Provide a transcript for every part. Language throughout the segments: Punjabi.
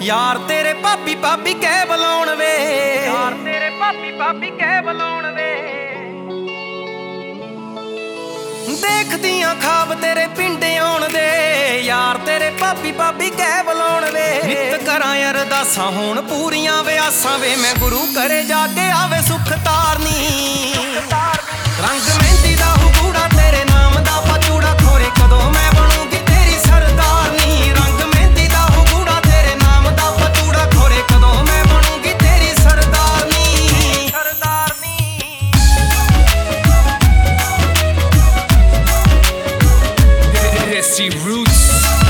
ਯਾਰ ਤੇਰੇ ਭਾਬੀ ਭਾਬੀ ਕਹਿ ਬੁਲਾਉਣ ਵੇ, ਯਾਰ ਤੇਰੇ ਭਾਬੀ ਭਾਬੀ ਕਹਿ ਬੁਲਾਉਣ ਵੇ। ਦੇਖਦੀਆਂ ਖਾਬ ਤੇਰੇ ਪਿੰਡ ਆਉਣ ਦੇ, ਯਾਰ ਤੇਰੇ ਭਾਬੀ ਭਾਬੀ ਕਹਿ ਬੁਲਾਉਣ ਵੇ। ਨਿਤ ਕਰਾਂ ਅਰਦਾਸਾਂ ਹੋਣ ਪੂਰੀਆਂ ਵੇ ਆਸਾਂ ਵੇ, ਮੈਂ ਗੁਰੂ ਘਰੇ ਜਾ ਕੇ ਆਵੇ ਸੁੱਖ ਤਾਰਨੀ। ਰੰਗ ਮਹਿੰਦੀ ਦਾ ਹੂੜਾ ਤੇਰੇ ਨਾਮ ਦਾ ਪਚੂੜਾ, ਖੋਰੇ ਕਦੋਂ ਮੈਂ ਬਣੂਗੀ ਤੇਰੀ ਸਰਦਾਰਨੀ। ਰੰਗ ਮਹਿੰਦੀ ਦਾ ਹੂੜਾ ਤੇਰੇ ਨਾਮ ਦਾ ਪਚੂੜਾ, ਖੋਰੇ ਕਦੋਂ ਮੈਂ ਬਣੂਗੀ ਤੇਰੀ ਸਰਦਾਰਨੀ। ਸਰਦਾਰਨੀ Desi Roots।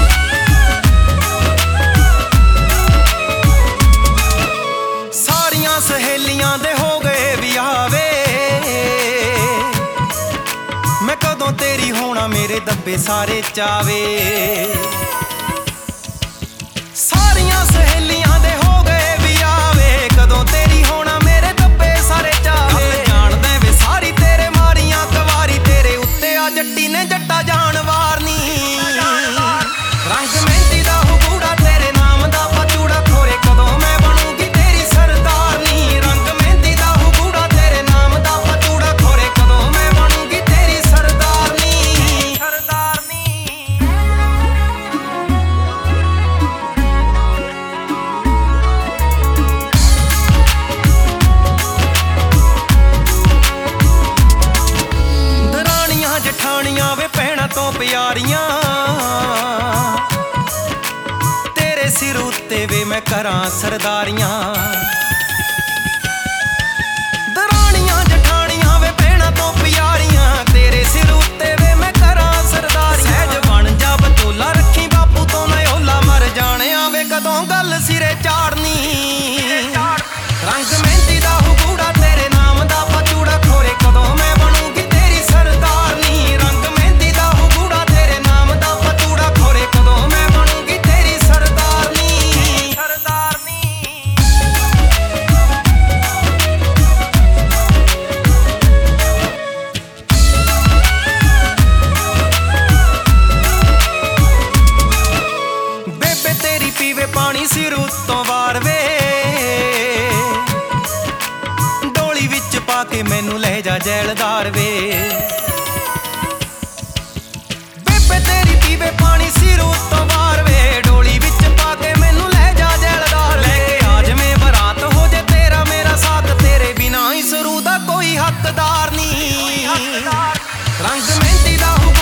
ਸਾਰੀਆਂ ਸਹੇਲੀਆਂ ਦੇ ਹੋ ਗਏ ਵਿਆਹ ਵੇ, ਮੈਂ ਕਦੋਂ ਤੇਰੀ ਹੋਣਾ ਮੇਰੇ ਦੱਬੇ ਸਾਰੇ ਚਾਵੇ। ਸਾਰੀਆਂ ਸਹੇਲੀਆਂ ਦੇ ਹੋ ਗਏ ਵਿਆਹ ਵੇ, ਕਦੋਂ ਤੇਰੀ ਹੋਣਾ ਮੇਰੇ ਦੱਬੇ ਸਾਰੇ ਚਾਵੇ। ਜਾਣਦਾ ਵੇ ਸਾਰੀ ਤੇਰੇ ਮਾਰੀਆਂ ਕਵਾਰੀ, ਤੇਰੇ ਉੱਤੇ ਆ ਜੱਟੀ ਨੇ ਜੱਟਾ ਜਾਣ ਵਾਰਨੀ। ਰੰਗ ਮਹਿੰਦੀ ਦਾ ਹੂੜਾ ਤੇਰੇ ਨਾਮ ਦਾ ਪਚੂੜਾ, ਖੋਰੇ ਕਦੋਂ ਮੈਂ ਬਣੂਗੀ ਤੇਰੀ ਸਰਦਾਰਨੀ। ਰੰਗ ਮਹਿੰਦੀ ਦਾ ਹੂੜਾ ਤੇਰੇ ਨਾਮ ਦਾ ਪਚੂੜਾ, ਖੋਰੇ ਕਦੋਂ ਮੈਂ ਬਣੂਗੀ ਤੇਰੀ ਸਰਦਾਰਨੀ। ਸਰਦਾਰਨੀ ਦਰਾਣੀਆਂ ਜਠਾਣੀਆਂ ਵੇ ਭੈਣਾਂ ਤੋਂ ਪਿਆਰੀਆਂ, ਤੇਰੇ ਸਿਰ ਉੱਤੇ ਵੇ ਮੈਂ ਕਰਾਂ ਸਰਦਾਰੀਆਂ। ਦਰਾਣੀਆਂ ਜਠਾਣੀਆਂ ਵੇ ਭੈਣਾਂ ਤੋਂ ਪਿਆਰੀਆਂ, ਤੇਰੇ ਸਿਰ ਉੱਤੇ ਵੇ ਮੈਂ ਕਰਾਂ ਸਰਦਾਰੀਆਂ। ਸਹਿਜ ਬਣ ਜਾ ਬਚੋਲਾ, ਰੱਖੀ ਬਾਪੂ ਤੋਂ ਨਾ ਓਲਾ, ਮਰ ਜਾਣਿਆ ਵੇ ਕਦੋਂ ਗੱਲ ਸਿਰੇ ਚਾੜਨੀ। ਰੰਗ ਮਹਿੰਦੀ ਦਾ ਹੂੜਾ ਤੇਰੇ ਨਾਮ ਦਾ ਪਚੂੜਾ, ਖੋਰੇ ਕਦੋਂ ਮੈਂ ਬਣੂਗੀ ਤੇਰੀ ਸਰਦਾਰਨੀ। ਰੰਗ ਮਹਿੰਦੀ ਦਾ ਹੂੜਾ ਤੇਰੇ ਨਾਮ ਦਾ ਪਚੂੜਾ, ਖੋਰੇ ਕਦੋਂ ਮੈਂ ਬਣੂਗੀ ਤੇਰੀ ਸਰਦਾਰਨੀ। ਸਰਦਾਰਨੀ ਬੇਬੇ ਤੇਰੀ ਪੀਵੇ ਪਾਣੀ ਸਿਰ ਉੱਤੋਂ ਵਾਰ ਵੇ, ਡੋਲੀ ਵਿੱਚ ਪਾ ਕੇ ਮੈਨੂੰ ਲੈ ਜਾ ਜੈਲਦਾਰ ਵੇ। ਬੇਬੇ ਤੇਰੀ ਪੀਵੇ ਪਾਣੀ ਸਿਰ ਉੱਤੋਂ ਵਾਰ ਵੇ, ਡੋਲੀ ਵਿੱਚ ਪਾ ਕੇ ਮੈਨੂੰ ਲੈ ਜਾ ਜੈਲਦਾਰ। ਲੈ ਕੇ ਆ ਜਵੇਂ ਬਰਾਤ ਹੋ ਜੇ ਤੇਰਾ ਮੇਰਾ ਸਾਥ, ਤੇਰੇ ਬਿਨਾਂ ਇਸ ਰੂ ਦਾ ਕੋਈ ਹੱਕਦਾਰ ਨਹੀਂ। ਰੰਗ ਮਹਿੰਦੀ ਦਾ